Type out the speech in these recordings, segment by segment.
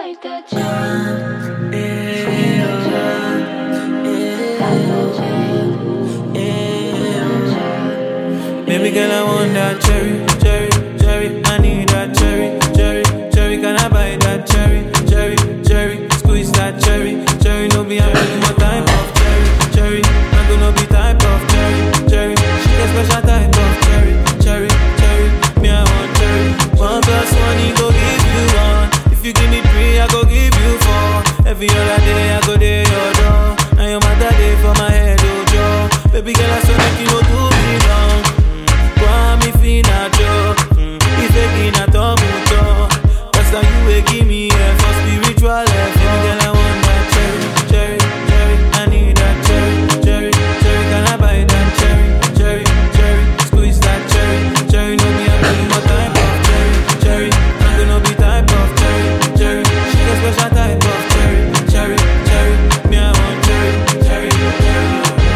Baby girl, I want that cherry, cherry, cherry. I need that cherry, cherry, cherry. Can I buy that cherry, cherry, cherry? Squeeze that cherry, cherry. No be I'm really my type of cherry, cherry. I'm gonna be type of cherry, cherry. She a special type of cherry, cherry, cherry. Me I want cherry. 1+1 he go give you one. If you give me 3, I go give you 4. Every other day I go there your door. Now your mother day for my head, oh Joe. Baby girl, I saw like you know do me wrong. Mi fina jo, ife kina to mucho. That's how you will give me for spiritual effort. Baby girl, I want that cherry, cherry, cherry. I need that cherry, cherry, cherry. Can I buy that cherry, cherry, cherry? Squeeze that cherry, cherry. No me, I'm really my type of cherry, cherry. I'm gonna be type of cherry, cherry. She a special type of cherry, cherry, cherry. Me I want cherry, cherry, cherry.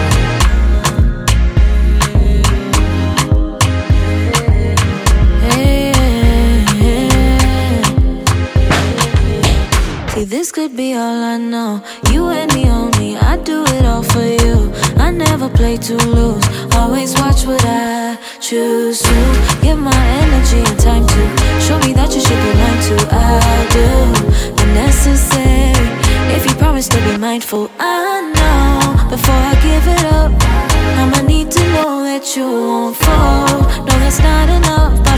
This could be all I know. You and me only, I do it all for you. I never play to lose, always watch what I choose to. Give my energy and time to show me that you should be mine too. I'll do the necessary if you promise to be mindful. I know before I give it up, I'ma need to know that you won't fall. No, that's not enough.